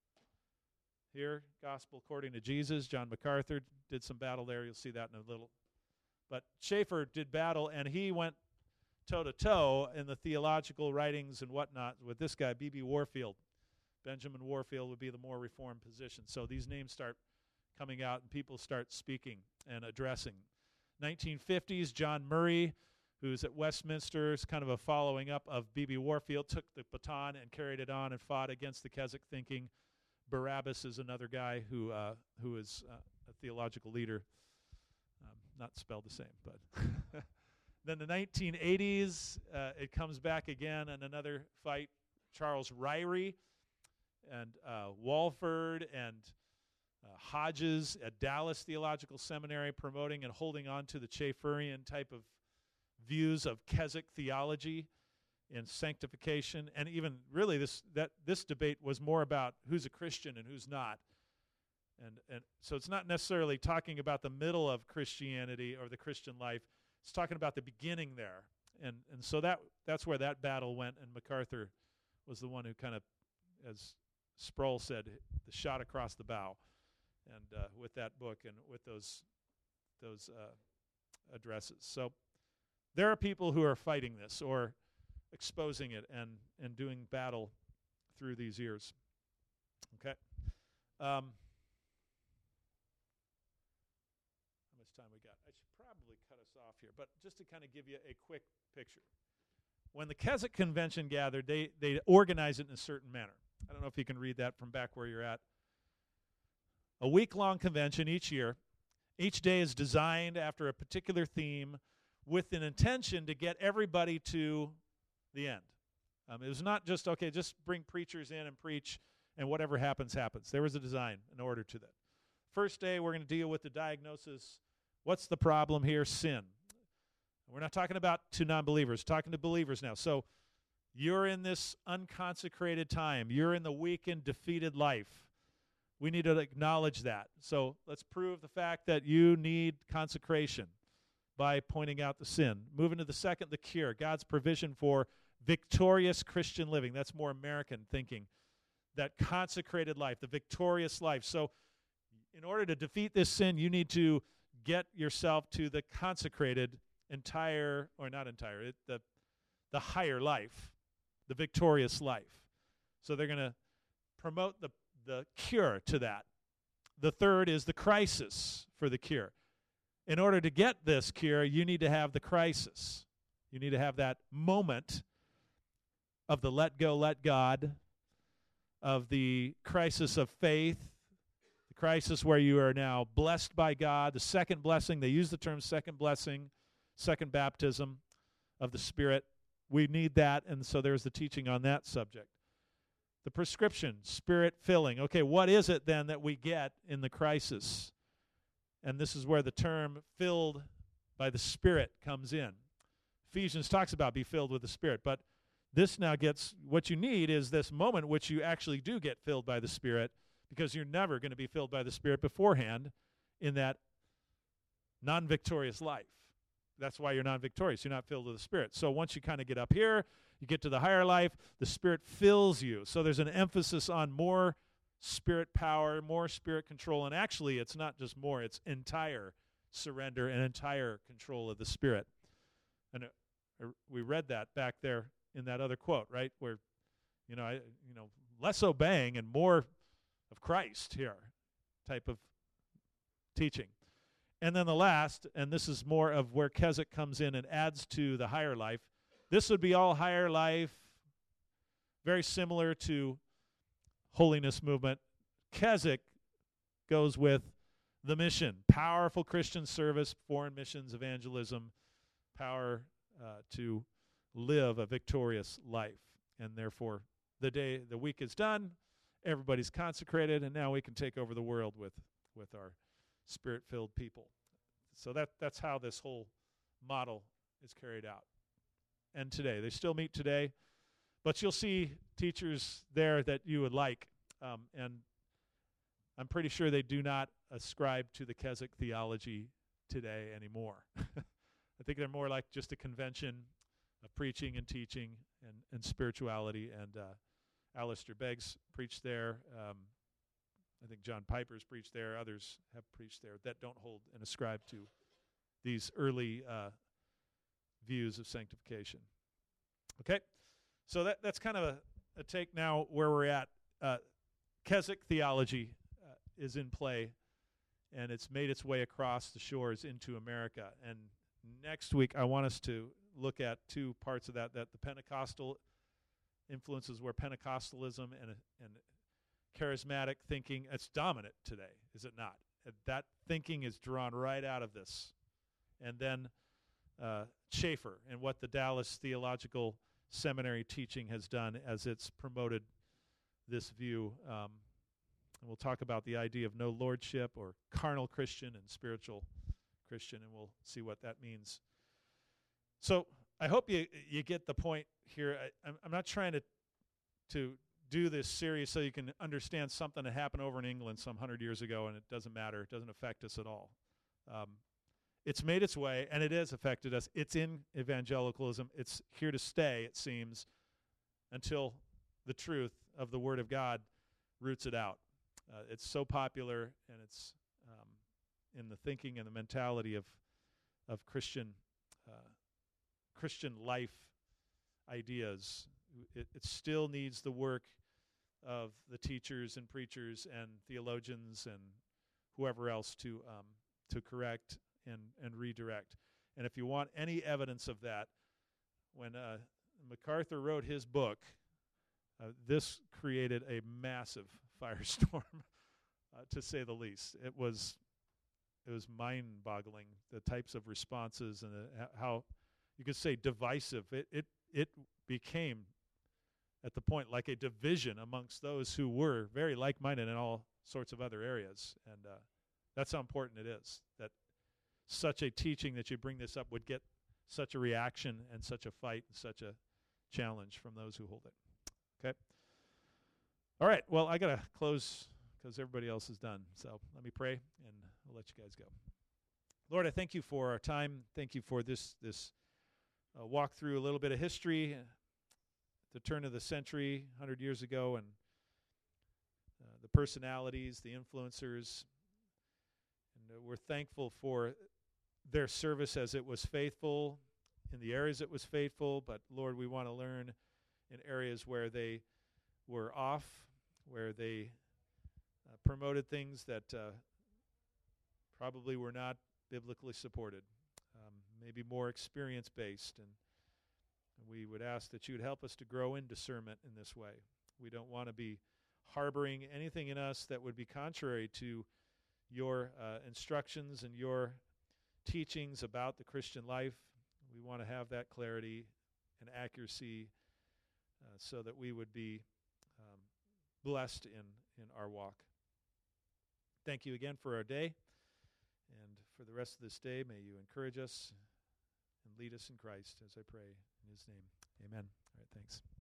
here, Gospel According to Jesus. John MacArthur did some battle there. You'll see that in a little. But Schaeffer did battle, and he went toe-to-toe in the theological writings and whatnot with this guy, B B Warfield. Benjamin Warfield would be the more reformed position. So these names start coming out, and people start speaking and addressing. nineteen fifties, John Murray, who's at Westminster, is kind of a following up of B B Warfield, took the baton and carried it on and fought against the Keswick thinking. Barabbas is another guy who uh, who is uh, a theological leader, um, not spelled the same, but... Then the nineteen eighties, uh, it comes back again in another fight. Charles Ryrie and uh, Walford and uh, Hodges at Dallas Theological Seminary promoting and holding on to the Chafferian type of views of Keswick theology and sanctification. And even really this that this debate was more about who's a Christian and who's not. And and so it's not necessarily talking about the middle of Christianity or the Christian life. It's talking about the beginning there. And and so that that's where that battle went, and MacArthur was the one who kind of, as Sproul said, the shot across the bow. And uh, with that book and with those those uh, addresses. So there are people who are fighting this or exposing it and, and doing battle through these years. Okay. Um, how much time we got? I should probably cut us off here, but just to kind of give you a quick picture. When the Keswick Convention gathered, they, they organized it in a certain manner. I don't know if you can read that from back where you're at. A week-long convention each year. Each day is designed after a particular theme with an intention to get everybody to the end. Um, it was not just, okay, just bring preachers in and preach, and whatever happens, happens. There was a design, an order to that. First day, we're going to deal with the diagnosis. What's the problem here? Sin. We're not talking about to non-believers, talking to believers now. So you're in this unconsecrated time. You're in the weakened, defeated life. We need to acknowledge that. So let's prove the fact that you need consecration by pointing out the sin. Moving to the second, the cure, God's provision for victorious Christian living. That's more American thinking. That consecrated life, the victorious life. So in order to defeat this sin, you need to get yourself to the consecrated entire, or not entire, it, the, the higher life, the victorious life. So they're going to promote the the cure to that. The third is the crisis for the cure. In order to get this cure, you need to have the crisis. You need to have that moment of the let go, let God, of the crisis of faith, the crisis where you are now blessed by God, the second blessing. They use the term second blessing, second baptism of the Spirit. We need that, and so there's the teaching on that subject. The prescription, Spirit filling. Okay, what is it then that we get in the crisis? And this is where the term filled by the Spirit comes in. Ephesians talks about be filled with the Spirit, but this now gets, what you need is this moment which you actually do get filled by the Spirit, because you're never going to be filled by the Spirit beforehand in that non-victorious life. That's why you're non-victorious. You're not filled with the Spirit. So once you kind of get up here, you get to the higher life, the Spirit fills you. So there's an emphasis on more Spirit power, more Spirit control. And actually, it's not just more, it's entire surrender and entire control of the Spirit. And it, we read that back there in that other quote, right? Where, you know, I, you know, less obeying and more of Christ here type of teaching. And then the last, and this is more of where Keswick comes in and adds to the higher life. This would be all higher life, very similar to holiness movement. Keswick goes with the mission, powerful Christian service, foreign missions, evangelism, power uh, to live a victorious life. And therefore, the day, the week is done, everybody's consecrated, and now we can take over the world with, with our Spirit-filled people. So that that's how this whole model is carried out. And today, they still meet today, but you'll see teachers there that you would like, um, and I'm pretty sure they do not ascribe to the Keswick theology today anymore. I think they're more like just a convention of preaching and teaching and, and spirituality, and uh, Alistair Beggs preached there. Um, I think John Piper's preached there. Others have preached there that don't hold and ascribe to these early uh, views of sanctification. Okay, so that that's kind of a, a take now where we're at. Uh, Keswick theology uh, is in play, and it's made its way across the shores into America. And next week, I want us to look at two parts of that, that the Pentecostal influences where Pentecostalism and, and charismatic thinking, it's dominant today, is it not? That thinking is drawn right out of this. And then uh, Chafer and what the Dallas Theological Seminary teaching has done as it's promoted this view um, And we'll talk about the idea of no lordship or carnal Christian and spiritual Christian, and we'll see what that means. So I hope you you get the point here. I, I'm, I'm not trying to to do this series so you can understand something that happened over in England some hundred years ago, and it doesn't matter. It doesn't affect us at all. Um, it's made its way, and it has affected us. It's in evangelicalism. It's here to stay, it seems, until the truth of the Word of God roots it out. Uh, it's so popular, and it's um, in the thinking and the mentality of of Christian uh, Christian life ideas. It, it still needs the work of the teachers and preachers and theologians and whoever else to um, to correct and, and redirect. And if you want any evidence of that, when uh, MacArthur wrote his book, uh, this created a massive firestorm, uh, to say the least. It was it was mind-boggling, the types of responses and uh, how you could say divisive. It it it became at the point like a division amongst those who were very like-minded in all sorts of other areas. And uh, that's how important it is, that such a teaching that you bring this up would get such a reaction and such a fight and such a challenge from those who hold it. Okay? All right, well, I got to close because everybody else is done. So let me pray, and I'll let you guys go. Lord, I thank you for our time. Thank you for this, this uh, walk through a little bit of history, the turn of the century, one hundred years ago, and uh, the personalities, the influencers. And uh, we're thankful for their service as it was faithful, in the areas it was faithful, but Lord, we want to learn in areas where they were off, where they uh, promoted things that uh, probably were not biblically supported, um, maybe more experience-based, and we would ask that you would help us to grow in discernment in this way. We don't want to be harboring anything in us that would be contrary to your uh, instructions and your teachings about the Christian life. We want to have that clarity and accuracy uh, so that we would be um, blessed in, in our walk. Thank you again for our day, and for the rest of this day, may you encourage us and lead us in Christ, as I pray in his name. Amen. All right, thanks.